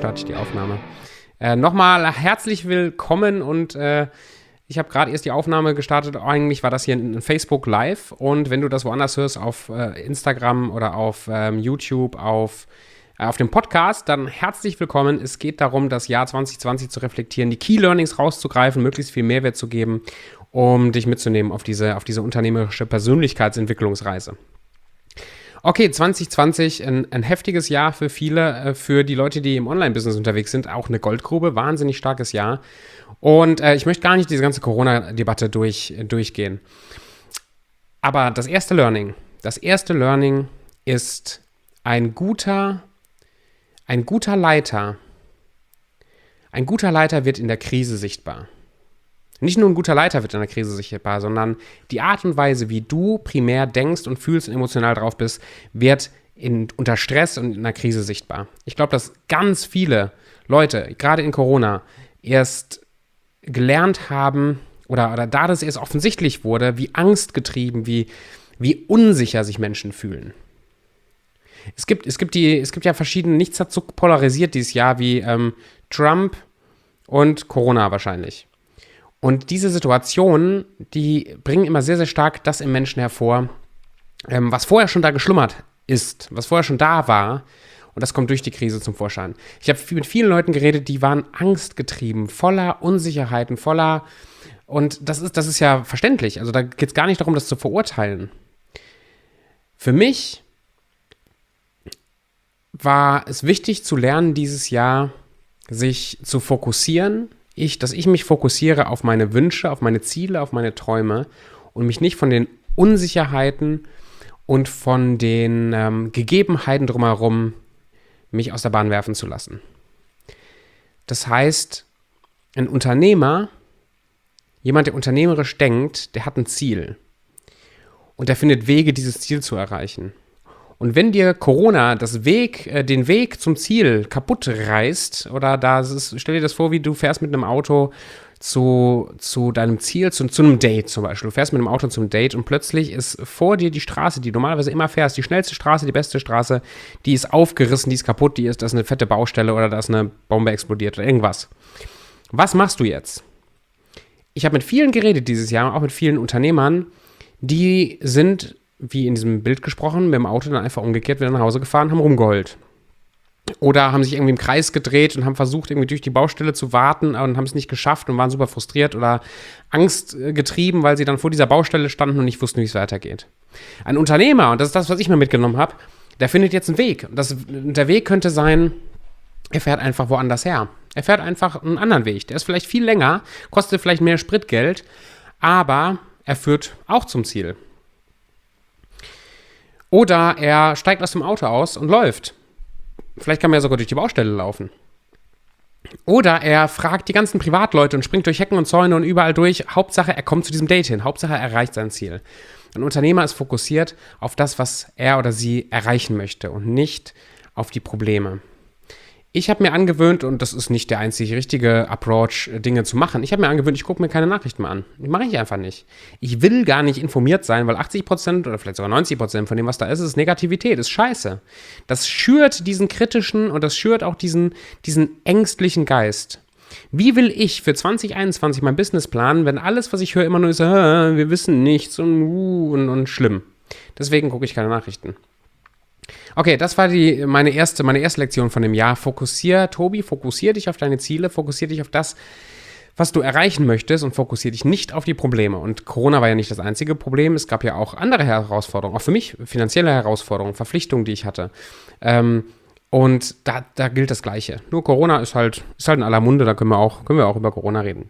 starte ich die Aufnahme. Nochmal herzlich willkommen und ich habe gerade erst die Aufnahme gestartet. Eigentlich war das hier ein Facebook Live und wenn du das woanders hörst, auf Instagram oder auf YouTube, auf dem Podcast, dann herzlich willkommen. Es geht darum, das Jahr 2020 zu reflektieren, die Key Learnings rauszugreifen, möglichst viel Mehrwert zu geben, um dich mitzunehmen auf diese unternehmerische Persönlichkeitsentwicklungsreise. Okay, 2020, ein heftiges Jahr für viele, für die Leute, die im Online-Business unterwegs sind, auch eine Goldgrube, wahnsinnig starkes Jahr. Und ich möchte gar nicht diese ganze Corona-Debatte durchgehen. Aber das erste Learning ist, ein guter Leiter wird in der Krise sichtbar. Nicht nur ein guter Leiter wird in der Krise sichtbar, sondern die Art und Weise, wie du primär denkst und fühlst und emotional drauf bist, wird unter Stress und in der Krise sichtbar. Ich glaube, dass ganz viele Leute, gerade in Corona, erst gelernt haben oder da das erst offensichtlich wurde, wie angstgetrieben, wie unsicher sich Menschen fühlen. Es gibt ja verschiedene, nichts hat so polarisiert dieses Jahr wie Trump und Corona wahrscheinlich. Und diese Situationen, die bringen immer sehr, sehr stark das im Menschen hervor, was vorher schon da geschlummert ist, was vorher schon da war. Und das kommt durch die Krise zum Vorschein. Ich habe mit vielen Leuten geredet, die waren angstgetrieben, voller Unsicherheiten, und das ist ja verständlich. Also da geht es gar nicht darum, das zu verurteilen. Für mich war es wichtig zu lernen, dieses Jahr sich zu fokussieren, dass ich mich fokussiere auf meine Wünsche, auf meine Ziele, auf meine Träume und mich nicht von den Unsicherheiten und von den Gegebenheiten drumherum mich aus der Bahn werfen zu lassen. Das heißt, ein Unternehmer, jemand, der unternehmerisch denkt, der hat ein Ziel und der findet Wege, dieses Ziel zu erreichen. Und wenn dir Corona den Weg zum Ziel kaputt reißt, oder stell dir das vor, wie du fährst mit einem Auto zu deinem Ziel, zu einem Date zum Beispiel. Du fährst mit einem Auto zum Date und plötzlich ist vor dir die Straße, die du normalerweise immer fährst, die schnellste Straße, die beste Straße, die ist aufgerissen, die ist kaputt, da ist eine fette Baustelle oder da ist eine Bombe explodiert oder irgendwas. Was machst du jetzt? Ich habe mit vielen geredet dieses Jahr, auch mit vielen Unternehmern, die sind, wie in diesem Bild gesprochen, mit dem Auto dann einfach umgekehrt wieder nach Hause gefahren, haben rumgeheult. Oder haben sich irgendwie im Kreis gedreht und haben versucht, irgendwie durch die Baustelle zu warten und haben es nicht geschafft und waren super frustriert oder Angst getrieben, weil sie dann vor dieser Baustelle standen und nicht wussten, wie es weitergeht. Ein Unternehmer, und das ist das, was ich mir mitgenommen habe, der findet jetzt einen Weg. Der Weg könnte sein, er fährt einfach woanders her. Er fährt einfach einen anderen Weg. Der ist vielleicht viel länger, kostet vielleicht mehr Spritgeld, aber er führt auch zum Ziel. Oder er steigt aus dem Auto aus und läuft. Vielleicht kann man ja sogar durch die Baustelle laufen. Oder er fragt die ganzen Privatleute und springt durch Hecken und Zäune und überall durch. Hauptsache, er kommt zu diesem Date hin. Hauptsache, er erreicht sein Ziel. Ein Unternehmer ist fokussiert auf das, was er oder sie erreichen möchte und nicht auf die Probleme. Ich habe mir angewöhnt, und das ist nicht der einzig richtige Approach, Dinge zu machen, ich habe mir angewöhnt, ich gucke mir keine Nachrichten mehr an. Die mache ich einfach nicht. Ich will gar nicht informiert sein, weil 80% oder vielleicht sogar 90% von dem, was da ist Negativität, ist scheiße. Das schürt diesen kritischen und das schürt auch diesen ängstlichen Geist. Wie will ich für 2021 mein Business planen, wenn alles, was ich höre, immer nur ist, wir wissen nichts und schlimm. Deswegen gucke ich keine Nachrichten. Okay, das war meine erste Lektion von dem Jahr. Fokussier dich auf deine Ziele, fokussier dich auf das, was du erreichen möchtest und fokussier dich nicht auf die Probleme. Und Corona war ja nicht das einzige Problem, es gab ja auch andere Herausforderungen, auch für mich finanzielle Herausforderungen, Verpflichtungen, die ich hatte. Und da gilt das Gleiche. Nur Corona ist halt in aller Munde, da können wir auch über Corona reden.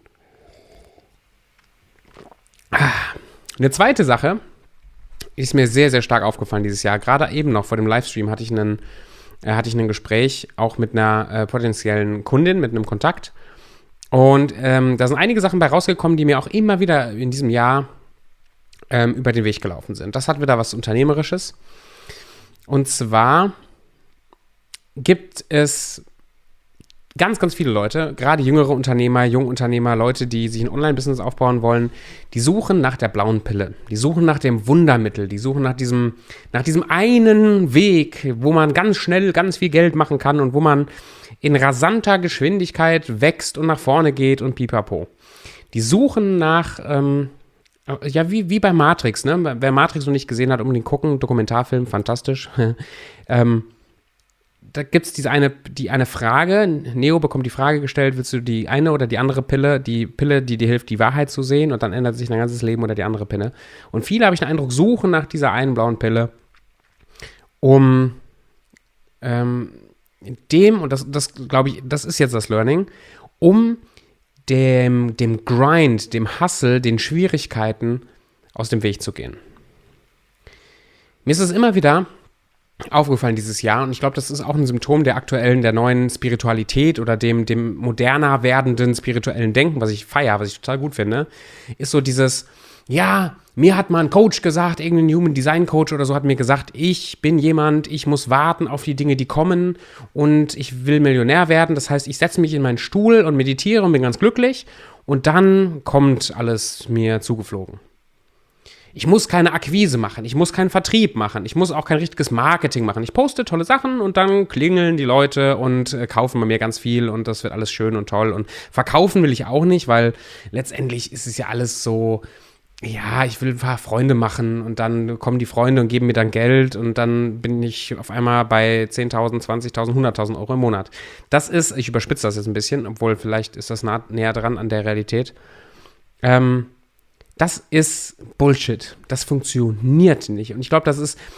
Eine zweite Sache ist mir sehr, sehr stark aufgefallen dieses Jahr. Gerade eben noch vor dem Livestream hatte ich ein Gespräch auch mit einer potenziellen Kundin, mit einem Kontakt. Und da sind einige Sachen bei rausgekommen, die mir auch immer wieder in diesem Jahr über den Weg gelaufen sind. Das hat wieder was Unternehmerisches. Und zwar gibt es ganz, ganz viele Leute, gerade jüngere Unternehmer, Jungunternehmer, Leute, die sich ein Online-Business aufbauen wollen, die suchen nach der blauen Pille. Die suchen nach dem Wundermittel. Die suchen nach diesem einen Weg, wo man ganz schnell ganz viel Geld machen kann und wo man in rasanter Geschwindigkeit wächst und nach vorne geht und pipapo. Die suchen nach, ja, wie bei Matrix, ne? Wer Matrix noch nicht gesehen hat, unbedingt gucken, Dokumentarfilm, fantastisch. Da gibt es die eine Frage, Neo bekommt die Frage gestellt, willst du die eine oder die andere Pille, die Pille, die dir hilft, die Wahrheit zu sehen, und dann ändert sich dein ganzes Leben, oder die andere Pille. Und viele, habe ich den Eindruck, suchen nach dieser einen blauen Pille, um und das glaube ich, das ist jetzt das Learning, um dem Grind, dem Hustle, den Schwierigkeiten aus dem Weg zu gehen. Mir ist es immer wieder aufgefallen dieses Jahr, und ich glaube, das ist auch ein Symptom der neuen Spiritualität oder dem moderner werdenden spirituellen Denken, was ich feiere, was ich total gut finde, ist so dieses, ja, mir hat mal ein Coach gesagt, irgendein Human Design Coach oder so hat mir gesagt, ich bin jemand, ich muss warten auf die Dinge, die kommen, und ich will Millionär werden. Das heißt, ich setze mich in meinen Stuhl und meditiere und bin ganz glücklich, und dann kommt alles mir zugeflogen. Ich muss keine Akquise machen, ich muss keinen Vertrieb machen, ich muss auch kein richtiges Marketing machen. Ich poste tolle Sachen und dann klingeln die Leute und kaufen bei mir ganz viel, und das wird alles schön und toll. Und verkaufen will ich auch nicht, weil letztendlich ist es ja alles so, ja, ich will ein paar Freunde machen, und dann kommen die Freunde und geben mir dann Geld, und dann bin ich auf einmal bei 10.000, 20.000, 100.000 Euro im Monat. Das ist, ich überspitze das jetzt ein bisschen, obwohl vielleicht ist das näher dran an der Realität. Das ist Bullshit. Das funktioniert nicht. Und ich glaube,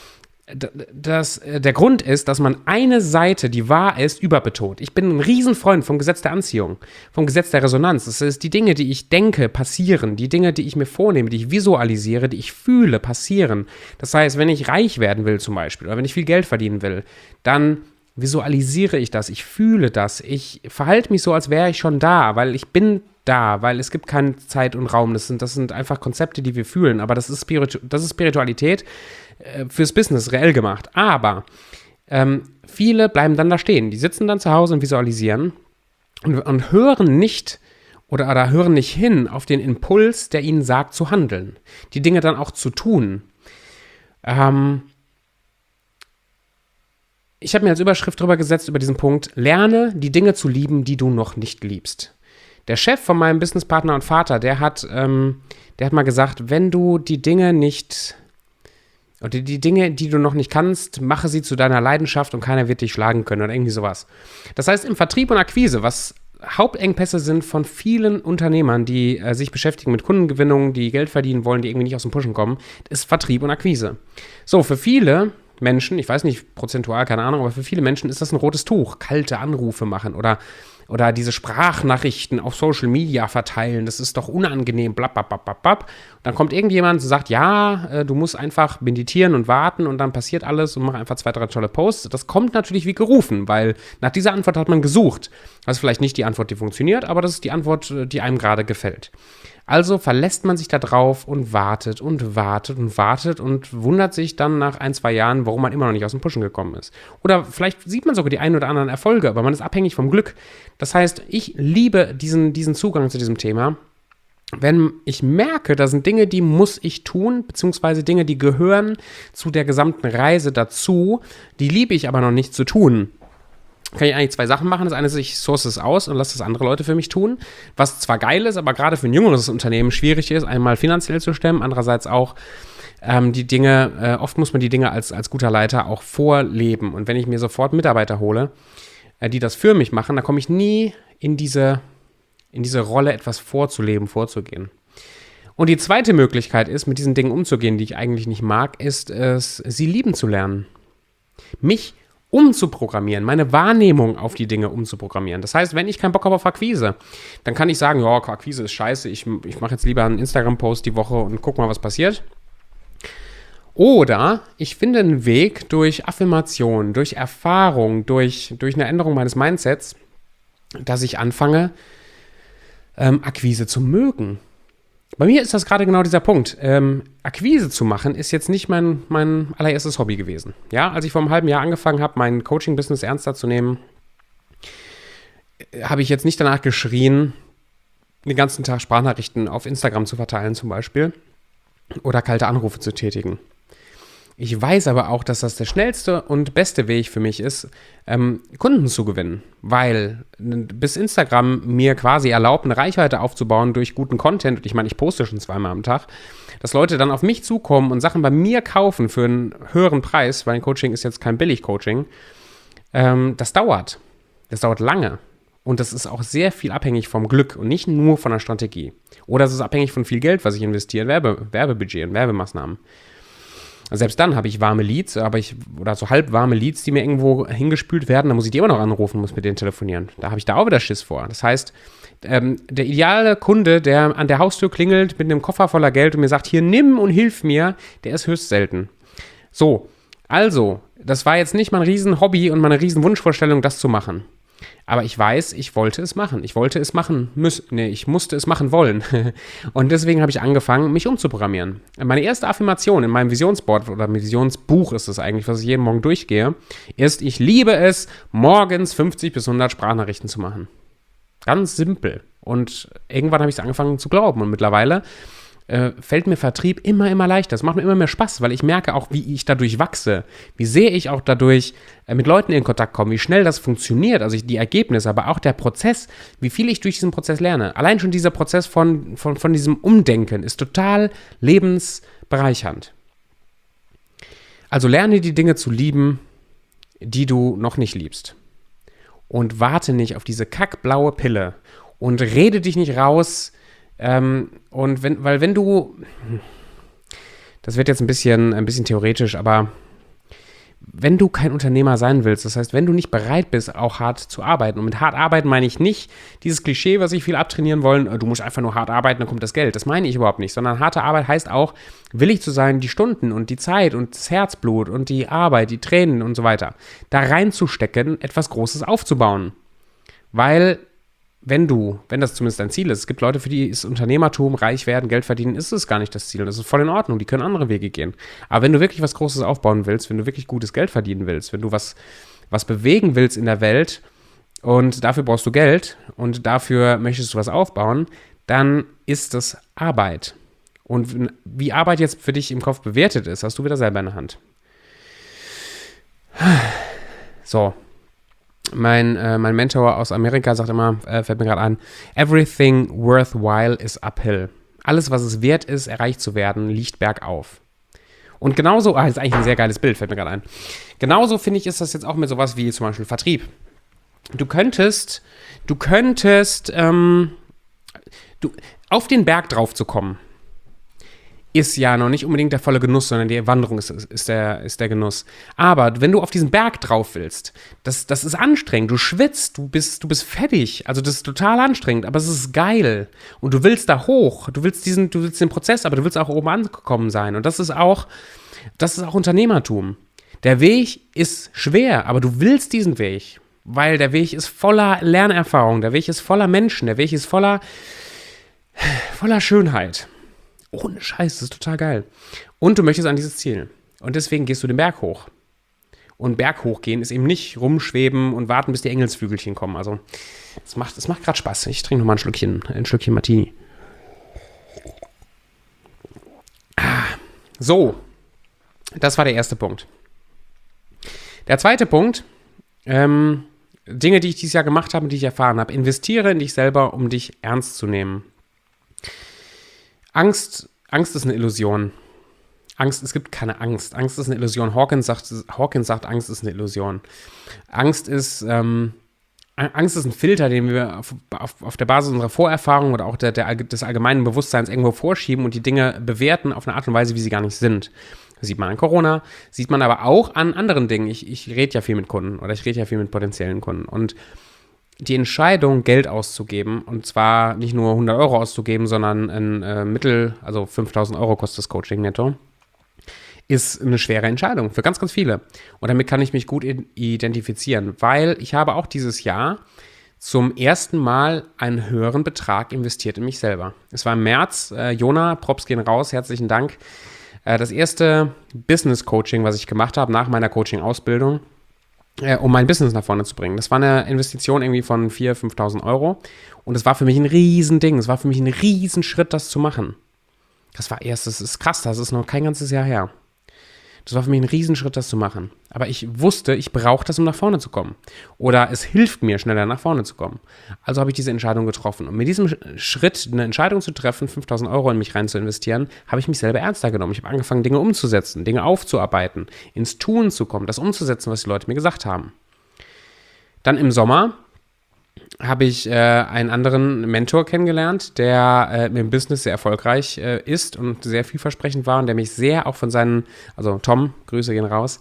der Grund ist, dass man eine Seite, die wahr ist, überbetont. Ich bin ein Riesenfreund vom Gesetz der Anziehung, vom Gesetz der Resonanz. Das ist die Dinge, die ich denke, passieren. Die Dinge, die ich mir vornehme, die ich visualisiere, die ich fühle, passieren. Das heißt, wenn ich reich werden will zum Beispiel, oder wenn ich viel Geld verdienen will, dann visualisiere ich das, ich fühle das, ich verhalte mich so, als wäre ich schon da, weil ich bin da, weil es gibt keine Zeit und Raum. Das sind einfach Konzepte, die wir fühlen, aber das ist Spiritualität fürs Business reell gemacht. Aber viele bleiben dann da stehen. Die sitzen dann zu Hause und visualisieren und hören nicht oder hören nicht hin auf den Impuls, der ihnen sagt, zu handeln. Die Dinge dann auch zu tun. Ich habe mir als Überschrift drüber gesetzt, über diesen Punkt: Lerne, die Dinge zu lieben, die du noch nicht liebst. Der Chef von meinem Businesspartner und Vater, der hat mal gesagt, wenn du die Dinge nicht, oder die Dinge, die du noch nicht kannst, mache sie zu deiner Leidenschaft und keiner wird dich schlagen können, oder irgendwie sowas. Das heißt, im Vertrieb und Akquise, was Hauptengpässe sind von vielen Unternehmern, die sich beschäftigen mit Kundengewinnung, die Geld verdienen wollen, die irgendwie nicht aus dem Pushen kommen, ist Vertrieb und Akquise. So, für viele Menschen, ich weiß nicht, prozentual, keine Ahnung, aber für viele Menschen ist das ein rotes Tuch. Kalte Anrufe machen oder diese Sprachnachrichten auf Social Media verteilen, das ist doch unangenehm, blablabla. Dann kommt irgendjemand und sagt, ja, du musst einfach meditieren und warten, und dann passiert alles, und mach einfach 2, 3 tolle Posts. Das kommt natürlich wie gerufen, weil nach dieser Antwort hat man gesucht. Das ist vielleicht nicht die Antwort, die funktioniert, aber das ist die Antwort, die einem gerade gefällt. Also verlässt man sich da drauf und wartet und wartet und wartet und wundert sich dann nach 1, 2 Jahren, warum man immer noch nicht aus dem Pushen gekommen ist. Oder vielleicht sieht man sogar die ein oder anderen Erfolge, aber man ist abhängig vom Glück. Das heißt, ich liebe diesen Zugang zu diesem Thema. Wenn ich merke, da sind Dinge, die muss ich tun, beziehungsweise Dinge, die gehören zu der gesamten Reise dazu, die liebe ich aber noch nicht zu tun, kann ich eigentlich 2 Sachen machen. Das eine ist, ich source es aus und lasse das andere Leute für mich tun, was zwar geil ist, aber gerade für ein jüngeres Unternehmen schwierig ist, einmal finanziell zu stemmen, andererseits auch die Dinge, oft muss man die Dinge als guter Leiter auch vorleben. Und wenn ich mir sofort Mitarbeiter hole, die das für mich machen, dann komme ich nie in diese Rolle, etwas vorzuleben, vorzugehen. Und die zweite Möglichkeit ist, mit diesen Dingen umzugehen, die ich eigentlich nicht mag, ist es, sie lieben zu lernen. Mich umzuprogrammieren, meine Wahrnehmung auf die Dinge umzuprogrammieren. Das heißt, wenn ich keinen Bock habe auf Akquise, dann kann ich sagen, ja, Akquise ist scheiße, ich mache jetzt lieber einen Instagram-Post die Woche und guck mal, was passiert. Oder ich finde einen Weg durch Affirmation, durch Erfahrung, durch eine Änderung meines Mindsets, dass ich anfange, Akquise zu mögen. Bei mir ist das gerade genau dieser Punkt. Akquise zu machen ist jetzt nicht mein allererstes Hobby gewesen. Ja, als ich vor einem halben Jahr angefangen habe, mein Coaching-Business ernster zu nehmen, habe ich jetzt nicht danach geschrien, den ganzen Tag Sprachnachrichten auf Instagram zu verteilen zum Beispiel oder kalte Anrufe zu tätigen. Ich weiß aber auch, dass das der schnellste und beste Weg für mich ist, Kunden zu gewinnen, weil bis Instagram mir quasi erlaubt, eine Reichweite aufzubauen durch guten Content, und ich meine, ich poste schon 2-mal am Tag, dass Leute dann auf mich zukommen und Sachen bei mir kaufen für einen höheren Preis, weil ein Coaching ist jetzt kein Billig-Coaching, das dauert. Das dauert lange. Und das ist auch sehr viel abhängig vom Glück und nicht nur von der Strategie. Oder es ist abhängig von viel Geld, was ich investiere, Werbebudget und Werbemaßnahmen. Selbst dann habe ich warme Leads, oder so halb warme Leads, die mir irgendwo hingespült werden, da muss ich die immer noch anrufen, muss mit denen telefonieren. Da habe ich da auch wieder Schiss vor. Das heißt, der ideale Kunde, der an der Haustür klingelt mit einem Koffer voller Geld und mir sagt, hier, nimm und hilf mir, der ist höchst selten. So, also, das war jetzt nicht mein Riesen-Hobby und meine Riesen-Wunschvorstellung, das zu machen. Aber ich weiß, ich wollte es machen. Ich wollte es machen müssen. Nee, ich musste es machen wollen. Und deswegen habe ich angefangen, mich umzuprogrammieren. Meine erste Affirmation in meinem Visionsboard oder Visionsbuch ist es eigentlich, was ich jeden Morgen durchgehe, ist, ich liebe es, morgens 50 bis 100 Sprachnachrichten zu machen. Ganz simpel. Und irgendwann habe ich es angefangen zu glauben. Und mittlerweile fällt mir Vertrieb immer leichter. Es macht mir immer mehr Spaß, weil ich merke auch, wie ich dadurch wachse, wie sehr ich auch dadurch mit Leuten in Kontakt komme, wie schnell das funktioniert, also die Ergebnisse, aber auch der Prozess, wie viel ich durch diesen Prozess lerne. Allein schon dieser Prozess von diesem Umdenken ist total lebensbereichernd. Also lerne die Dinge zu lieben, die du noch nicht liebst. Und warte nicht auf diese kackblaue Pille und rede dich nicht raus. Weil wenn du, das wird jetzt ein bisschen theoretisch, aber wenn du kein Unternehmer sein willst, das heißt, wenn du nicht bereit bist, auch hart zu arbeiten, und mit hart arbeiten meine ich nicht dieses Klischee, was sich viel abtrainieren wollen, du musst einfach nur hart arbeiten, dann kommt das Geld. Das meine ich überhaupt nicht, sondern harte Arbeit heißt auch, willig zu sein, die Stunden und die Zeit und das Herzblut und die Arbeit, die Tränen und so weiter, da reinzustecken, etwas Großes aufzubauen. Weil wenn das zumindest dein Ziel ist, es gibt Leute, für die ist Unternehmertum, reich werden, Geld verdienen, ist es gar nicht das Ziel. Das ist voll in Ordnung, die können andere Wege gehen. Aber wenn du wirklich was Großes aufbauen willst, wenn du wirklich gutes Geld verdienen willst, wenn du was bewegen willst in der Welt und dafür brauchst du Geld und dafür möchtest du was aufbauen, dann ist das Arbeit. Und wie Arbeit jetzt für dich im Kopf bewertet ist, hast du wieder selber in der Hand. So. Mein Mentor aus Amerika sagt immer, fällt mir gerade ein, everything worthwhile is uphill. Alles, was es wert ist, erreicht zu werden, liegt bergauf. Und genauso, das ist eigentlich ein sehr geiles Bild, fällt mir gerade ein. Genauso finde ich, ist das jetzt auch mit sowas wie zum Beispiel Vertrieb. Du könntest auf den Berg drauf zu kommen, ist ja noch nicht unbedingt der volle Genuss, sondern die Wanderung ist der Genuss. Aber wenn du auf diesen Berg drauf willst, das ist anstrengend, du schwitzt, du bist fertig, also das ist total anstrengend, aber es ist geil. Und du willst da hoch, du willst den Prozess, aber du willst auch oben angekommen sein. Und das ist auch Unternehmertum. Der Weg ist schwer, aber du willst diesen Weg, weil der Weg ist voller Lernerfahrung, der Weg ist voller Menschen, der Weg ist voller Schönheit. Ohne Scheiß, das ist total geil. Und du möchtest an dieses Ziel. Und deswegen gehst du den Berg hoch. Und Berg hochgehen ist eben nicht rumschweben und warten, bis die Engelsflügelchen kommen. Also, es macht gerade Spaß. Ich trinke nochmal ein Schlückchen Martini. So, das war der erste Punkt. Der zweite Punkt, Dinge, die ich dieses Jahr gemacht habe und die ich erfahren habe. Investiere in dich selber, um dich ernst zu nehmen. Angst ist eine Illusion. Es gibt keine Angst. Angst ist eine Illusion. Hawkins sagt, Angst ist eine Illusion. Angst ist ein Filter, den wir auf der Basis unserer Vorerfahrung oder auch des allgemeinen Bewusstseins irgendwo vorschieben und die Dinge bewerten auf eine Art und Weise, wie sie gar nicht sind. Das sieht man an Corona, sieht man aber auch an anderen Dingen. Ich rede ja viel mit Kunden oder ich rede ja viel mit potenziellen Kunden. Und die Entscheidung, Geld auszugeben, und zwar nicht nur 100 Euro auszugeben, sondern also 5.000 Euro kostet das Coaching netto, ist eine schwere Entscheidung für ganz, ganz viele. Und damit kann ich mich gut identifizieren, weil ich habe auch dieses Jahr zum ersten Mal einen höheren Betrag investiert in mich selber. Es war im März, Jona, Props gehen raus, herzlichen Dank. Das erste Business-Coaching, was ich gemacht habe nach meiner Coaching-Ausbildung, um mein Business nach vorne zu bringen. Das war eine Investition irgendwie von 4.000, 5.000 Euro. Und es war für mich ein Riesending. Es war für mich ein Riesenschritt, das zu machen. Das ist krass, das ist noch kein ganzes Jahr her. Das war für mich ein Riesenschritt, das zu machen. Aber ich wusste, ich brauche das, um nach vorne zu kommen. Oder es hilft mir, schneller nach vorne zu kommen. Also habe ich diese Entscheidung getroffen. Und mit diesem Schritt, eine Entscheidung zu treffen, 5.000 Euro in mich rein zu investieren, habe ich mich selber ernster genommen. Ich habe angefangen, Dinge umzusetzen, Dinge aufzuarbeiten, ins Tun zu kommen, das umzusetzen, was die Leute mir gesagt haben. Dann im Sommer habe ich einen anderen Mentor kennengelernt, der im Business sehr erfolgreich ist und sehr vielversprechend war und der mich sehr auch von seinen, also Tom, Grüße gehen raus,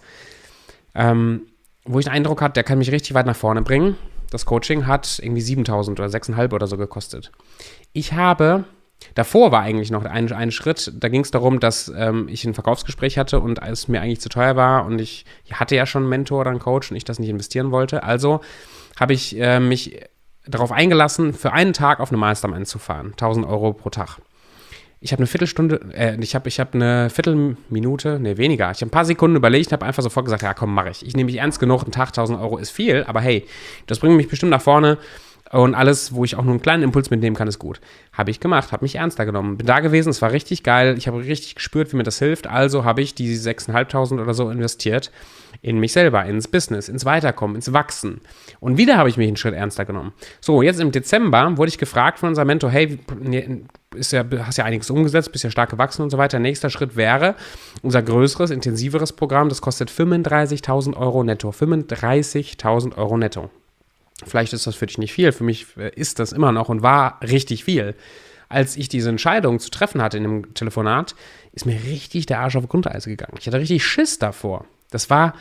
wo ich den Eindruck hatte, der kann mich richtig weit nach vorne bringen. Das Coaching hat irgendwie 7.000 oder 6.500 oder so gekostet. Davor war eigentlich noch ein Schritt, da ging es darum, dass ich ein Verkaufsgespräch hatte und es mir eigentlich zu teuer war und ich hatte ja schon einen Mentor oder einen Coach und ich das nicht investieren wollte. Also habe ich mich darauf eingelassen, für einen Tag auf eine Mastermind zu fahren. 1.000 Euro pro Tag. Ich habe eine Viertelstunde, ich habe eine Viertelminute, weniger. Ich habe ein paar Sekunden überlegt, habe einfach sofort gesagt, ja komm, mache ich. Ich nehme mich ernst genug, ein Tag 1.000 Euro ist viel, aber hey, das bringt mich bestimmt nach vorne und alles, wo ich auch nur einen kleinen Impuls mitnehmen kann, ist gut. Habe ich gemacht, habe mich ernster genommen. Bin da gewesen, es war richtig geil, ich habe richtig gespürt, wie mir das hilft, also habe ich die 6.500 oder so investiert in mich selber, ins Business, ins Weiterkommen, ins Wachsen. Und wieder habe ich mich einen Schritt ernster genommen. So, jetzt im Dezember wurde ich gefragt von unserem Mentor, hey, hast ja einiges umgesetzt, bist ja stark gewachsen und so weiter. Nächster Schritt wäre unser größeres, intensiveres Programm, das kostet 35.000 Euro netto. 35.000 Euro netto. Vielleicht ist das für dich nicht viel, für mich ist das immer noch und war richtig viel. Als ich diese Entscheidung zu treffen hatte in dem Telefonat, ist mir richtig der Arsch auf Grundeis gegangen. Ich hatte richtig Schiss davor. Das war,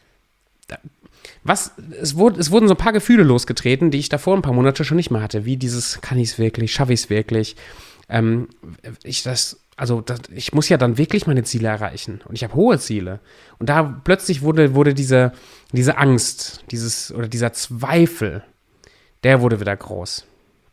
es wurden so ein paar Gefühle losgetreten, die ich davor ein paar Monate schon nicht mehr hatte, wie dieses, kann ich es wirklich, schaffe ich es wirklich, ich muss ja dann wirklich meine Ziele erreichen und ich habe hohe Ziele und da plötzlich wurde diese Angst, dieser Zweifel, der wurde wieder groß.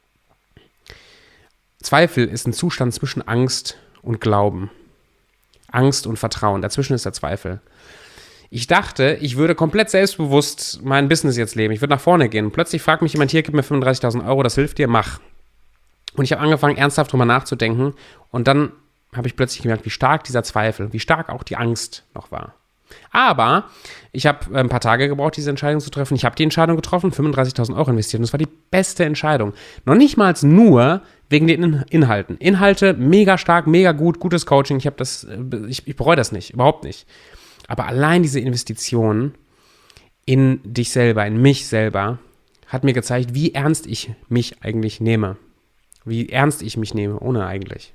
Zweifel ist ein Zustand zwischen Angst und Glauben, Angst und Vertrauen, dazwischen ist der Zweifel. Ich dachte, ich würde komplett selbstbewusst mein Business jetzt leben. Ich würde nach vorne gehen. Plötzlich fragt mich jemand, hier, gib mir 35.000 Euro, das hilft dir, mach. Und ich habe angefangen, ernsthaft drüber nachzudenken. Und dann habe ich plötzlich gemerkt, wie stark dieser Zweifel, wie stark auch die Angst noch war. Aber ich habe ein paar Tage gebraucht, diese Entscheidung zu treffen. Ich habe die Entscheidung getroffen, 35.000 Euro investiert. Und das war die beste Entscheidung. Noch nicht mal nur wegen den Inhalten. Inhalte, mega stark, mega gut, gutes Coaching. Ich bereue das nicht, überhaupt nicht. Aber allein diese Investition in dich selber, in mich selber, hat mir gezeigt, wie ernst ich mich eigentlich nehme. Wie ernst ich mich nehme, ohne eigentlich.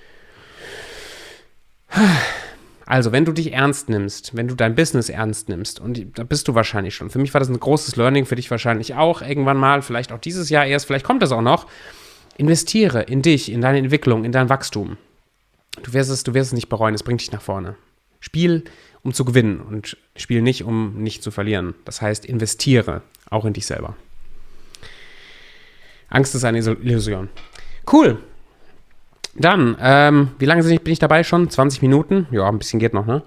Also, wenn du dich ernst nimmst, wenn du dein Business ernst nimmst, und da bist du wahrscheinlich schon. Für mich war das ein großes Learning, für dich wahrscheinlich auch irgendwann mal, vielleicht auch dieses Jahr erst, vielleicht kommt das auch noch. Investiere in dich, in deine Entwicklung, in dein Wachstum. Du wirst es nicht bereuen, es bringt dich nach vorne. Spiel, um zu gewinnen und spiel nicht, um nicht zu verlieren. Das heißt, investiere auch in dich selber. Angst ist eine Illusion. Cool. Dann, wie lange bin ich dabei schon? 20 Minuten? Ja, ein bisschen geht noch, ne?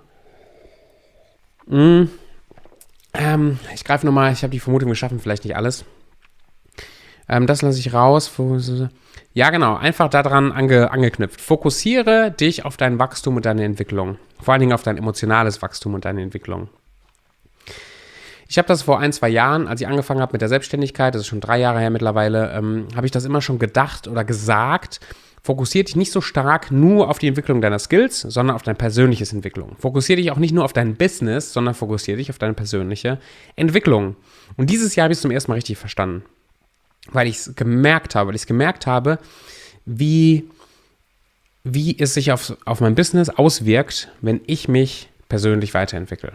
Ich greife nochmal, ich habe die Vermutung, wir schaffen vielleicht nicht alles. Das lasse ich raus. Ja, genau, einfach daran angeknüpft. Fokussiere dich auf dein Wachstum und deine Entwicklung. Vor allen Dingen auf dein emotionales Wachstum und deine Entwicklung. Ich habe das vor 1-2 Jahren, als ich angefangen habe mit der Selbstständigkeit, das ist schon 3 Jahre her mittlerweile, habe ich das immer schon gedacht oder gesagt. Fokussiere dich nicht so stark nur auf die Entwicklung deiner Skills, sondern auf deine persönliche Entwicklung. Fokussiere dich auch nicht nur auf dein Business, sondern fokussiere dich auf deine persönliche Entwicklung. Und dieses Jahr habe ich es zum ersten Mal richtig verstanden. Weil ich es gemerkt habe, wie es sich auf mein Business auswirkt, wenn ich mich persönlich weiterentwickle.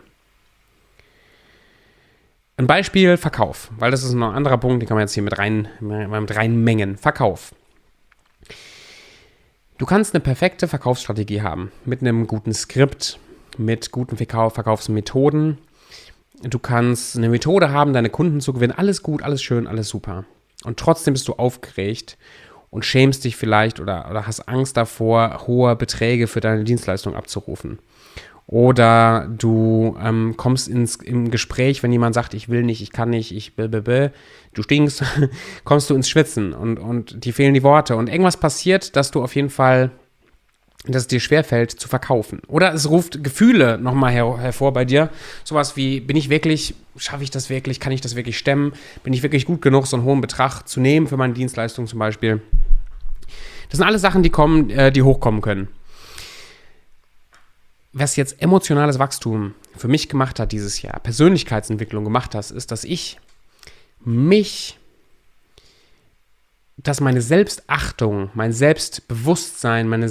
Ein Beispiel Verkauf, weil das ist noch ein anderer Punkt, den kann man jetzt hier mit reinmengen. Verkauf. Du kannst eine perfekte Verkaufsstrategie haben, mit einem guten Skript, mit guten Verkaufsmethoden. Du kannst eine Methode haben, deine Kunden zu gewinnen. Alles gut, alles schön, alles super. Und trotzdem bist du aufgeregt und schämst dich vielleicht oder hast Angst davor, hohe Beträge für deine Dienstleistung abzurufen. Oder du kommst im Gespräch, wenn jemand sagt, ich will nicht, ich kann nicht, du stinkst, kommst du ins Schwitzen und dir fehlen die Worte. Und irgendwas passiert, dass du auf jeden Fall dass es dir schwerfällt zu verkaufen. Oder es ruft Gefühle nochmal hervor bei dir. Sowas wie, schaffe ich das wirklich, kann ich das wirklich stemmen? Bin ich wirklich gut genug, so einen hohen Betrag zu nehmen für meine Dienstleistung zum Beispiel? Das sind alles Sachen, die hochkommen können. Was jetzt emotionales Wachstum für mich gemacht hat dieses Jahr, Persönlichkeitsentwicklung gemacht hat, ist, dass dass meine Selbstachtung, mein Selbstbewusstsein, mein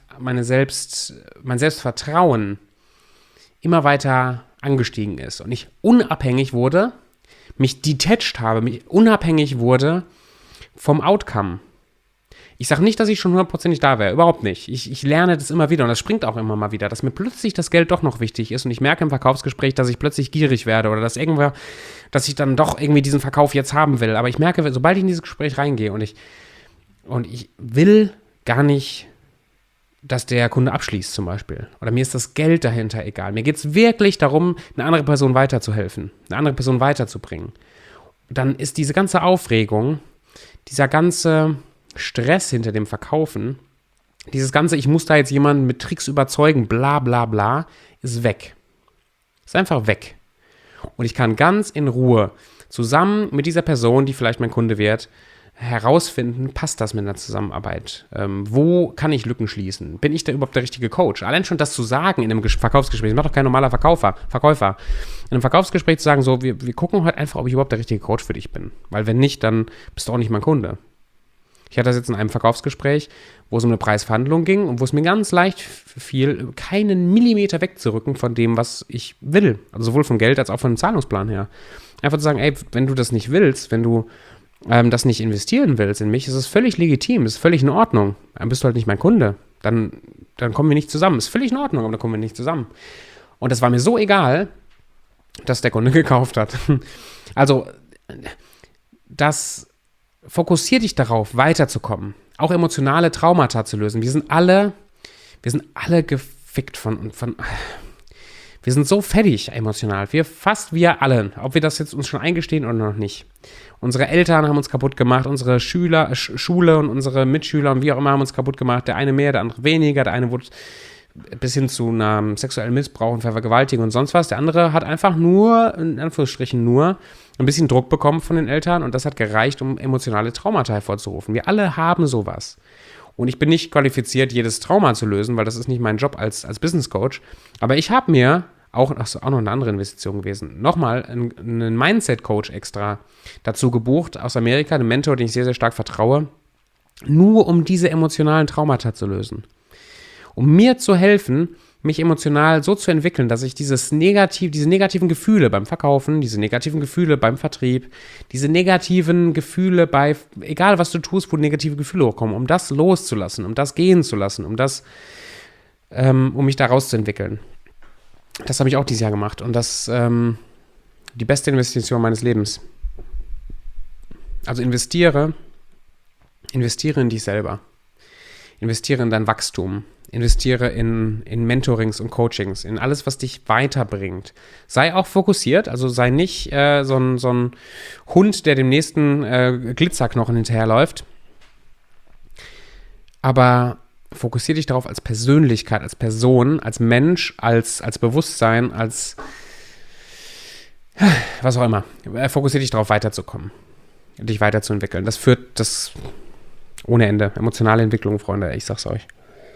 Selbstvertrauen immer weiter angestiegen ist und ich unabhängig wurde, mich detached habe, mich unabhängig wurde vom Outcome. Ich sage nicht, dass ich schon 100% da wäre, überhaupt nicht. Ich lerne das immer wieder und das springt auch immer mal wieder, dass mir plötzlich das Geld doch noch wichtig ist und ich merke im Verkaufsgespräch, dass ich plötzlich gierig werde oder dass ich dann doch irgendwie diesen Verkauf jetzt haben will. Aber ich merke, sobald ich in dieses Gespräch reingehe und ich will gar nicht, dass der Kunde abschließt zum Beispiel. Oder mir ist das Geld dahinter egal. Mir geht es wirklich darum, eine andere Person weiterzuhelfen, eine andere Person weiterzubringen. Dann ist diese ganze Aufregung, dieser ganze Stress hinter dem Verkaufen, dieses ganze, ich muss da jetzt jemanden mit Tricks überzeugen, bla bla bla, ist weg. Ist einfach weg. Und ich kann ganz in Ruhe zusammen mit dieser Person, die vielleicht mein Kunde wird, herausfinden, passt das mit einer Zusammenarbeit? Wo kann ich Lücken schließen? Bin ich da überhaupt der richtige Coach? Allein schon das zu sagen in einem Verkaufsgespräch, das macht doch kein normaler Verkäufer. In einem Verkaufsgespräch zu sagen, so, wir gucken heute einfach, ob ich überhaupt der richtige Coach für dich bin. Weil wenn nicht, dann bist du auch nicht mein Kunde. Ich hatte das jetzt in einem Verkaufsgespräch, wo es um eine Preisverhandlung ging und wo es mir ganz leicht fiel, keinen Millimeter wegzurücken von dem, was ich will. Also sowohl vom Geld als auch von dem Zahlungsplan her. Einfach zu sagen, ey, wenn du das nicht willst, wenn du das nicht investieren willst in mich, ist es völlig legitim, ist völlig in Ordnung. Dann bist du halt nicht mein Kunde. Dann kommen wir nicht zusammen. Ist völlig in Ordnung, aber dann kommen wir nicht zusammen. Und das war mir so egal, dass der Kunde gekauft hat. Also, fokussier dich darauf, weiterzukommen. Auch emotionale Traumata zu lösen. Wir sind alle gefickt wir sind so fertig emotional. Wir alle. Ob wir das jetzt uns schon eingestehen oder noch nicht. Unsere Eltern haben uns kaputt gemacht, unsere Schule und unsere Mitschüler und wie auch immer haben uns kaputt gemacht. Der eine mehr, der andere weniger. Der eine wurde bis hin zu einem sexuellen Missbrauch und Vergewaltigung und sonst was. Der andere hat einfach nur, in Anführungsstrichen nur, ein bisschen Druck bekommen von den Eltern und das hat gereicht, um emotionale Traumata hervorzurufen. Wir alle haben sowas. Und ich bin nicht qualifiziert, jedes Trauma zu lösen, weil das ist nicht mein Job als Business Coach. Aber ich habe mir auch noch eine andere Investition gewesen, nochmal einen Mindset-Coach extra dazu gebucht aus Amerika, einen Mentor, den ich sehr, sehr stark vertraue, nur um diese emotionalen Traumata zu lösen. Um mir zu helfen, mich emotional so zu entwickeln, dass ich diese negativen Gefühle beim Verkaufen, diese negativen Gefühle beim Vertrieb, diese negativen Gefühle egal was du tust, wo negative Gefühle hochkommen, um das loszulassen, um das gehen zu lassen, um mich da rauszuentwickeln. Das habe ich auch dieses Jahr gemacht und das die beste Investition meines Lebens. Also investiere in dich selber. Investiere in dein Wachstum. Investiere in Mentorings und Coachings, in alles, was dich weiterbringt. Sei auch fokussiert, also sei nicht so ein Hund, der dem nächsten Glitzerknochen hinterherläuft. Aber fokussiere dich darauf als Persönlichkeit, als Person, als Mensch, als Bewusstsein, als was auch immer. Fokussiere dich darauf, weiterzukommen, dich weiterzuentwickeln. Das führt ohne Ende. Emotionale Entwicklung, Freunde, ich sag's euch.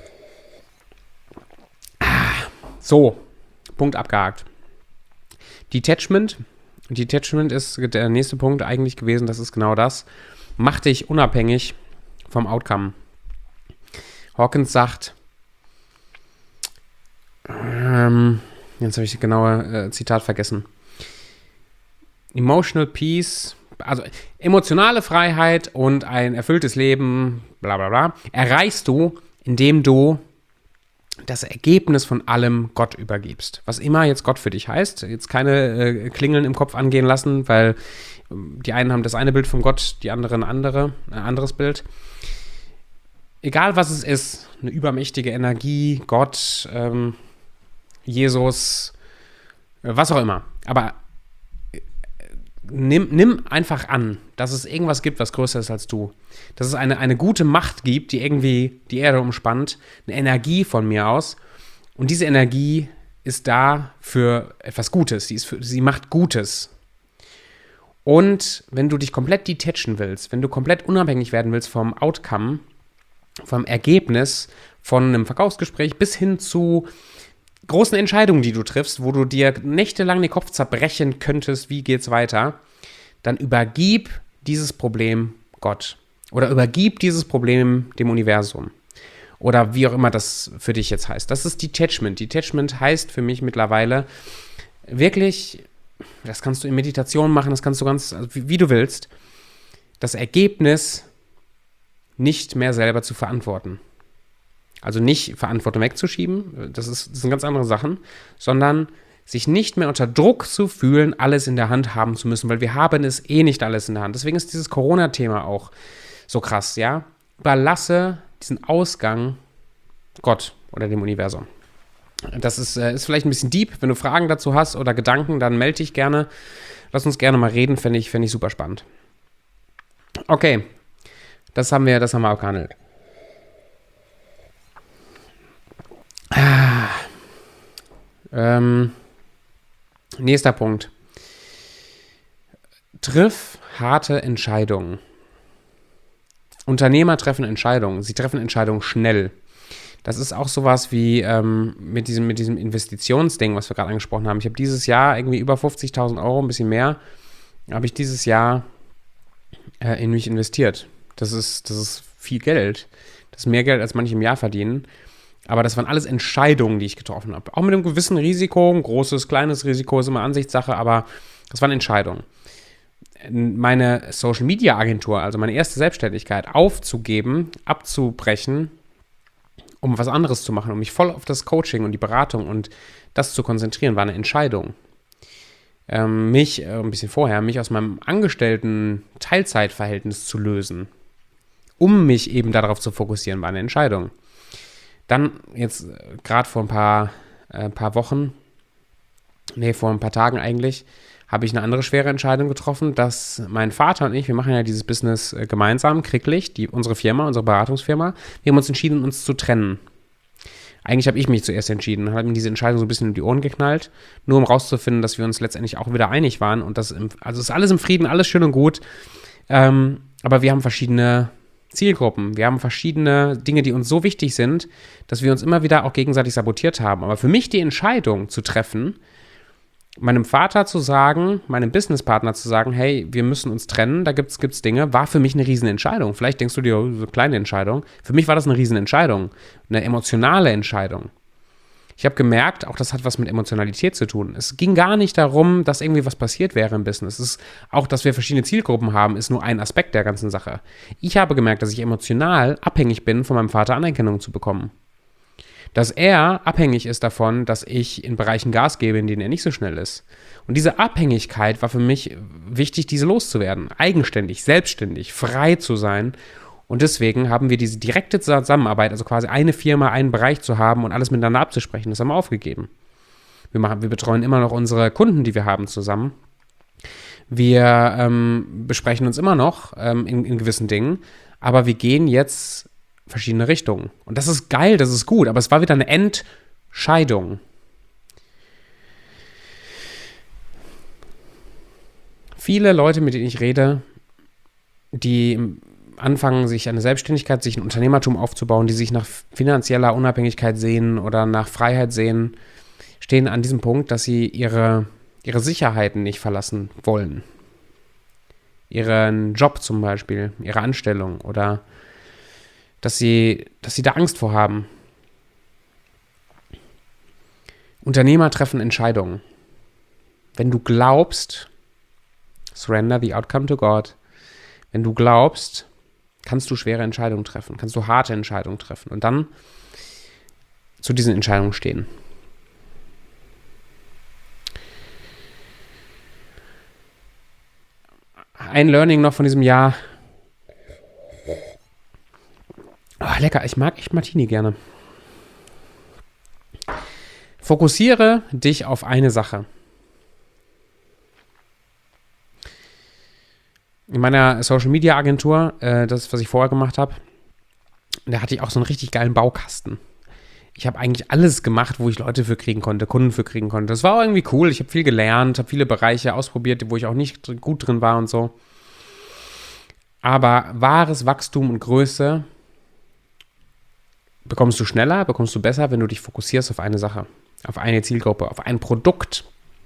So, Punkt abgehakt. Detachment ist der nächste Punkt eigentlich gewesen, das ist genau das. Mach dich unabhängig vom Outcome. Hawkins sagt, jetzt habe ich das genaue Zitat vergessen. Emotional Peace, also emotionale Freiheit und ein erfülltes Leben, bla bla bla, erreichst du, indem du das Ergebnis von allem Gott übergibst. Was immer jetzt Gott für dich heißt, jetzt keine Klingeln im Kopf angehen lassen, weil die einen haben das eine Bild von Gott, die anderen ein anderes Bild. Egal was es ist, eine übermächtige Energie, Gott, Jesus, was auch immer. Aber nimm einfach an, dass es irgendwas gibt, was größer ist als du. Dass es eine gute Macht gibt, die irgendwie die Erde umspannt, eine Energie von mir aus. Und diese Energie ist da für etwas Gutes. Sie macht Gutes. Und wenn du dich komplett detachen willst, wenn du komplett unabhängig werden willst vom Outcome, vom Ergebnis von einem Verkaufsgespräch bis hin zu großen Entscheidungen, die du triffst, wo du dir nächtelang den Kopf zerbrechen könntest, wie geht's weiter, dann übergib dieses Problem Gott. Oder übergib dieses Problem dem Universum. Oder wie auch immer das für dich jetzt heißt. Das ist Detachment. Detachment heißt für mich mittlerweile wirklich, das kannst du in Meditation machen, das kannst du ganz, also wie du willst, das Ergebnis nicht mehr selber zu verantworten. Also nicht Verantwortung wegzuschieben, das sind ganz andere Sachen, sondern sich nicht mehr unter Druck zu fühlen, alles in der Hand haben zu müssen, weil wir haben es eh nicht alles in der Hand. Deswegen ist dieses Corona-Thema auch so krass, ja. Überlasse diesen Ausgang Gott oder dem Universum. Das ist vielleicht ein bisschen deep. Wenn du Fragen dazu hast oder Gedanken, dann melde dich gerne. Lass uns gerne mal reden, fände ich super spannend. Okay, das haben wir abgehandelt. Nächster Punkt. Triff harte Entscheidungen. Unternehmer treffen Entscheidungen. Sie treffen Entscheidungen schnell. Das ist auch sowas wie mit diesem Investitionsding, was wir gerade angesprochen haben. Ich habe dieses Jahr irgendwie über 50.000 Euro, ein bisschen mehr, habe ich dieses Jahr in mich investiert. Das ist viel Geld. Das ist mehr Geld, als manche im Jahr verdienen. Aber das waren alles Entscheidungen, die ich getroffen habe. Auch mit einem gewissen Risiko, ein großes, kleines Risiko, ist immer Ansichtssache, aber das waren Entscheidungen. Meine Social-Media-Agentur, also meine erste Selbstständigkeit, aufzugeben, abzubrechen, um was anderes zu machen, um mich voll auf das Coaching und die Beratung und das zu konzentrieren, war eine Entscheidung. Ein bisschen vorher, mich aus meinem angestellten Teilzeitverhältnis zu lösen, um mich eben darauf zu fokussieren, war eine Entscheidung. Dann jetzt gerade vor ein paar Tagen eigentlich, habe ich eine andere schwere Entscheidung getroffen, dass mein Vater und ich, wir machen ja dieses Business gemeinsam, Kricklicht, unsere Beratungsfirma, wir haben uns entschieden, uns zu trennen. Eigentlich habe ich mich zuerst entschieden, habe mir diese Entscheidung so ein bisschen in die Ohren geknallt, nur um rauszufinden, dass wir uns letztendlich auch wieder einig waren und also ist alles im Frieden, alles schön und gut, aber wir haben verschiedene Zielgruppen, wir haben verschiedene Dinge, die uns so wichtig sind, dass wir uns immer wieder auch gegenseitig sabotiert haben. Aber für mich die Entscheidung zu treffen, meinem Vater zu sagen, meinem Businesspartner zu sagen, hey, wir müssen uns trennen, da gibt's Dinge, war für mich eine Riesenentscheidung. Vielleicht denkst du dir, so eine kleine Entscheidung. Für mich war das eine Riesenentscheidung, eine emotionale Entscheidung. Ich habe gemerkt, auch das hat was mit Emotionalität zu tun. Es ging gar nicht darum, dass irgendwie was passiert wäre im Business. Es ist auch, dass wir verschiedene Zielgruppen haben, ist nur ein Aspekt der ganzen Sache. Ich habe gemerkt, dass ich emotional abhängig bin, von meinem Vater Anerkennung zu bekommen. Dass er abhängig ist davon, dass ich in Bereichen Gas gebe, in denen er nicht so schnell ist. Und diese Abhängigkeit war für mich wichtig, diese loszuwerden. Eigenständig, selbstständig, frei zu sein. Und deswegen haben wir diese direkte Zusammenarbeit, also quasi eine Firma, einen Bereich zu haben und alles miteinander abzusprechen, das haben wir aufgegeben. Wir betreuen immer noch unsere Kunden, die wir haben, zusammen. Wir besprechen uns immer noch in gewissen Dingen, aber wir gehen jetzt verschiedene Richtungen. Und das ist geil, das ist gut, aber es war wieder eine Entscheidung. Viele Leute, mit denen ich rede, die anfangen, sich eine Selbstständigkeit, sich ein Unternehmertum aufzubauen, die sich nach finanzieller Unabhängigkeit sehen oder nach Freiheit sehen, stehen an diesem Punkt, dass sie ihre Sicherheiten nicht verlassen wollen. Ihren Job zum Beispiel, ihre Anstellung oder dass sie da Angst vor haben. Unternehmer treffen Entscheidungen. Wenn du glaubst, surrender the outcome to God, wenn du glaubst, kannst du schwere Entscheidungen treffen, kannst du harte Entscheidungen treffen und dann zu diesen Entscheidungen stehen. Ein Learning noch von diesem Jahr. Oh, lecker, ich mag echt Martini gerne. Fokussiere dich auf eine Sache. in meiner Social-Media-Agentur, das, was ich vorher gemacht habe, da hatte ich auch so einen richtig geilen Baukasten. Ich habe eigentlich alles gemacht, wo ich Leute für kriegen konnte, Kunden für kriegen konnte. Das war auch irgendwie cool. Ich habe viel gelernt, habe viele Bereiche ausprobiert, wo ich auch nicht gut drin war und so. Aber wahres Wachstum und Größe bekommst du schneller, bekommst du besser, wenn du dich fokussierst auf eine Sache, auf eine Zielgruppe, auf ein Produkt.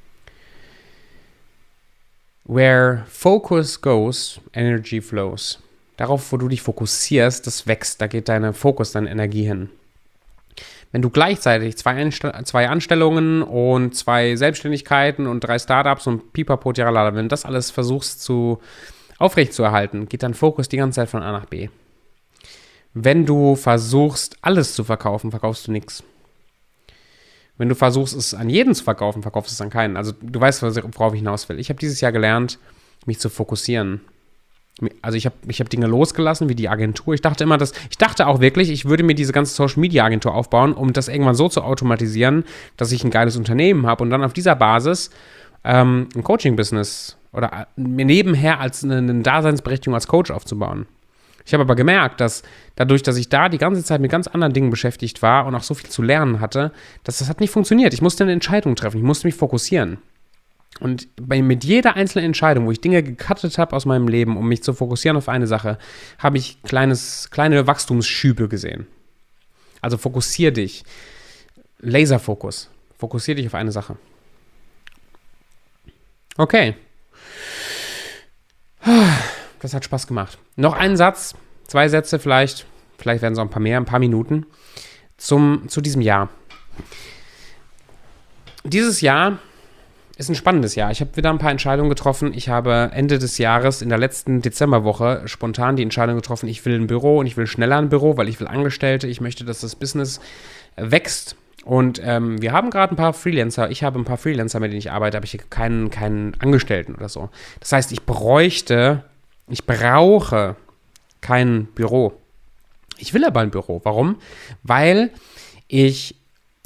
Where focus goes, energy flows. Darauf, wo du dich fokussierst, das wächst, da geht deine Fokus, deine Energie hin. Wenn du gleichzeitig zwei Anstellungen und 2 Selbstständigkeiten und 3 Startups und Pipapo, Tiralala, wenn du das alles versuchst aufrechtzuerhalten, geht dein Fokus die ganze Zeit von A nach B. Wenn du versuchst, alles zu verkaufen, verkaufst du nichts. Wenn du versuchst, es an jeden zu verkaufen, verkaufst du es an keinen. Also du weißt, worauf ich hinaus will. Ich habe dieses Jahr gelernt, mich zu fokussieren. Also ich hab Dinge losgelassen, wie die Agentur. Ich dachte auch wirklich, ich würde mir diese ganze Social-Media-Agentur aufbauen, um das irgendwann so zu automatisieren, dass ich ein geiles Unternehmen habe und dann auf dieser Basis ein Coaching-Business oder mir nebenher als eine Daseinsberechtigung als Coach aufzubauen. Ich habe aber gemerkt, dass dadurch, dass ich da die ganze Zeit mit ganz anderen Dingen beschäftigt war und auch so viel zu lernen hatte, dass das hat nicht funktioniert. Ich musste eine Entscheidung treffen, ich musste mich fokussieren. Und mit jeder einzelnen Entscheidung, wo ich Dinge gecuttet habe aus meinem Leben, um mich zu fokussieren auf eine Sache, habe ich kleine Wachstumsschübe gesehen. Also fokussier dich. Laserfokus. Fokussier dich auf eine Sache. Okay. Das hat Spaß gemacht. Noch einen Satz, 2 Sätze vielleicht werden es auch ein paar Minuten, zu diesem Jahr. Dieses Jahr ist ein spannendes Jahr. Ich habe wieder ein paar Entscheidungen getroffen. Ich habe Ende des Jahres, in der letzten Dezemberwoche, spontan die Entscheidung getroffen, ich will ein Büro und ich will schneller ein Büro, weil ich will Angestellte. Ich möchte, dass das Business wächst. Und wir haben gerade ein paar Freelancer. Ich habe ein paar Freelancer, mit denen ich arbeite, aber ich habe keinen Angestellten oder so. Das heißt, ich brauche kein Büro. Ich will aber ein Büro. Warum? Weil ich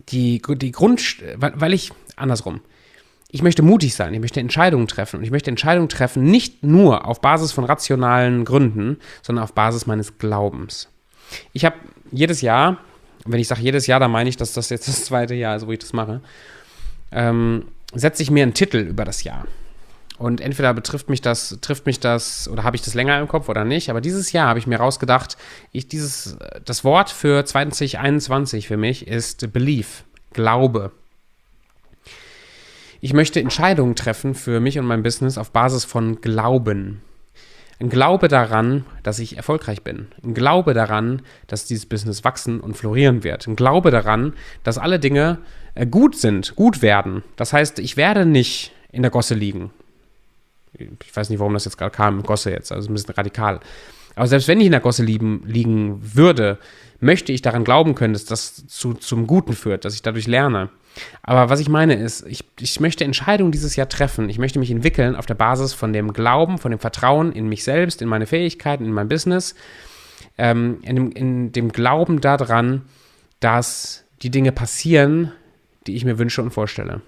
ich möchte mutig sein, ich möchte Entscheidungen treffen. Und ich möchte Entscheidungen treffen, nicht nur auf Basis von rationalen Gründen, sondern auf Basis meines Glaubens. Ich habe jedes Jahr, wenn ich sage jedes Jahr, dann meine ich, dass das jetzt das 2. Jahr ist, wo ich das mache, setze ich mir einen Titel über das Jahr. Und entweder trifft mich das oder habe ich das länger im Kopf oder nicht. Aber dieses Jahr habe ich mir rausgedacht, das Wort für 2021 für mich ist Belief, Glaube. Ich möchte Entscheidungen treffen für mich und mein Business auf Basis von Glauben. Ein Glaube daran, dass ich erfolgreich bin. Ein Glaube daran, dass dieses Business wachsen und florieren wird. Ein Glaube daran, dass alle Dinge gut werden. Das heißt, ich werde nicht in der Gosse liegen. Ich weiß nicht, warum das jetzt gerade kam, Gosse jetzt, also ein bisschen radikal. Aber selbst wenn ich in der Gosse liegen würde, möchte ich daran glauben können, dass das zum Guten führt, dass ich dadurch lerne. Aber was ich meine ist, ich möchte Entscheidungen dieses Jahr treffen. Ich möchte mich entwickeln auf der Basis von dem Glauben, von dem Vertrauen in mich selbst, in meine Fähigkeiten, in mein Business, in dem Glauben daran, dass die Dinge passieren, die ich mir wünsche und vorstelle.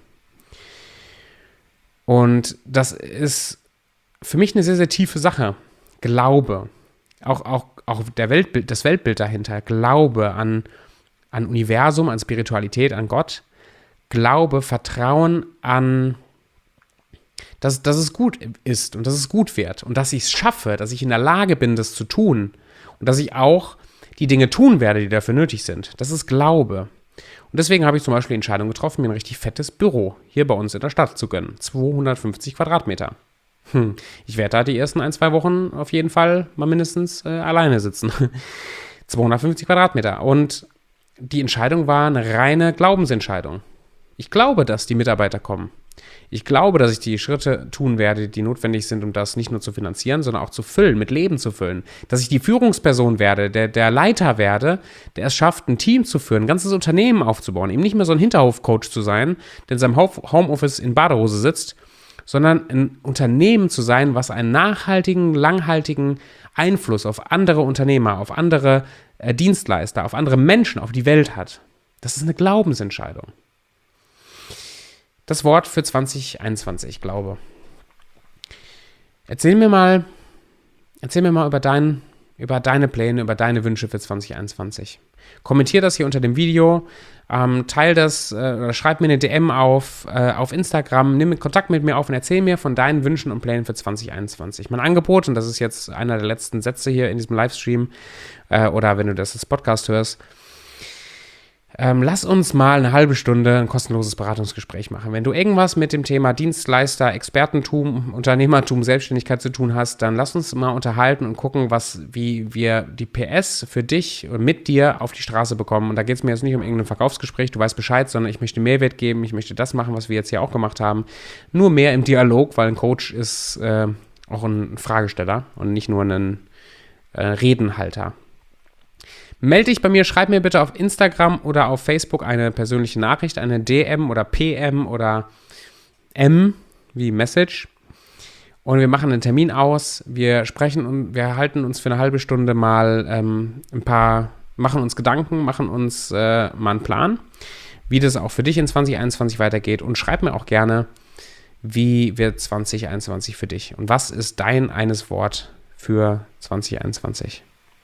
Und das ist für mich eine sehr, sehr tiefe Sache. Glaube. Auch das Weltbild dahinter. Glaube an Universum, an Spiritualität, an Gott. Glaube, Vertrauen an, dass es gut ist und dass es gut wird und dass ich es schaffe, dass ich in der Lage bin, das zu tun und dass ich auch die Dinge tun werde, die dafür nötig sind. Das ist Glaube. Und deswegen habe ich zum Beispiel die Entscheidung getroffen, mir ein richtig fettes Büro hier bei uns in der Stadt zu gönnen. 250 Quadratmeter. Ich werde da die ersten 1-2 Wochen auf jeden Fall mal mindestens alleine sitzen. 250 Quadratmeter. Und die Entscheidung war eine reine Glaubensentscheidung. Ich glaube, dass die Mitarbeiter kommen. Ich glaube, dass ich die Schritte tun werde, die notwendig sind, um das nicht nur zu finanzieren, sondern auch zu füllen, mit Leben zu füllen. Dass ich die Führungsperson werde, der Leiter werde, der es schafft, ein Team zu führen, ein ganzes Unternehmen aufzubauen. Eben nicht mehr so ein Hinterhof-Coach zu sein, der in seinem Homeoffice in Badehose sitzt, sondern ein Unternehmen zu sein, was einen nachhaltigen, langhaltigen Einfluss auf andere Unternehmer, auf andere Dienstleister, auf andere Menschen, auf die Welt hat. Das ist eine Glaubensentscheidung. Das Wort für 2021, Glaube. Erzähl mir mal erzähl mir mal über deine Pläne, über deine Wünsche für 2021. Kommentier das hier unter dem Video, teil das oder schreib mir eine DM auf Instagram, nimm Kontakt mit mir auf und erzähl mir von deinen Wünschen und Plänen für 2021. Mein Angebot, und das ist jetzt einer der letzten Sätze hier in diesem Livestream oder wenn du das als Podcast hörst, lass uns mal eine halbe Stunde ein kostenloses Beratungsgespräch machen. Wenn du irgendwas mit dem Thema Dienstleister, Expertentum, Unternehmertum, Selbstständigkeit zu tun hast, dann lass uns mal unterhalten und gucken, wie wir die PS für dich und mit dir auf die Straße bekommen. Und da geht es mir jetzt nicht um irgendein Verkaufsgespräch, du weißt Bescheid, sondern ich möchte Mehrwert geben, ich möchte das machen, was wir jetzt hier auch gemacht haben. Nur mehr im Dialog, weil ein Coach ist auch ein Fragesteller und nicht nur ein Redenhalter. Melde dich bei mir, schreib mir bitte auf Instagram oder auf Facebook eine persönliche Nachricht, eine DM oder PM oder M wie Message. Und wir machen einen Termin aus, wir sprechen und wir halten uns für eine halbe Stunde mal machen uns Gedanken, machen uns mal einen Plan, wie das auch für dich in 2021 weitergeht. Und schreib mir auch gerne, wie wird 2021 für dich und was ist dein eines Wort für 2021?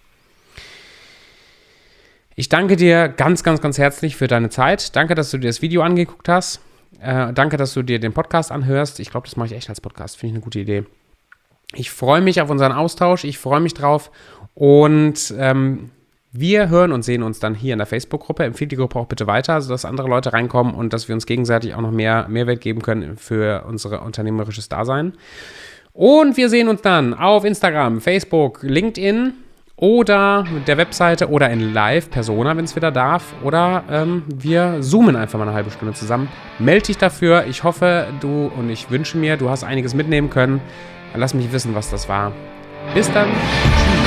Ich danke dir ganz, ganz, ganz herzlich für deine Zeit. Danke, dass du dir das Video angeguckt hast. Danke, dass du dir den Podcast anhörst. Ich glaube, das mache ich echt als Podcast. Finde ich eine gute Idee. Ich freue mich auf unseren Austausch. Ich freue mich drauf. Und wir hören und sehen uns dann hier in der Facebook-Gruppe. Empfehle die Gruppe auch bitte weiter, sodass andere Leute reinkommen und dass wir uns gegenseitig auch noch mehr Mehrwert geben können für unser unternehmerisches Dasein. Und wir sehen uns dann auf Instagram, Facebook, LinkedIn oder mit der Webseite oder in Live-Persona, wenn es wieder darf. Oder wir zoomen einfach mal eine halbe Stunde zusammen. Meld dich dafür. Ich hoffe, ich wünsche mir, du hast einiges mitnehmen können. Lass mich wissen, was das war. Bis dann. Tschüss.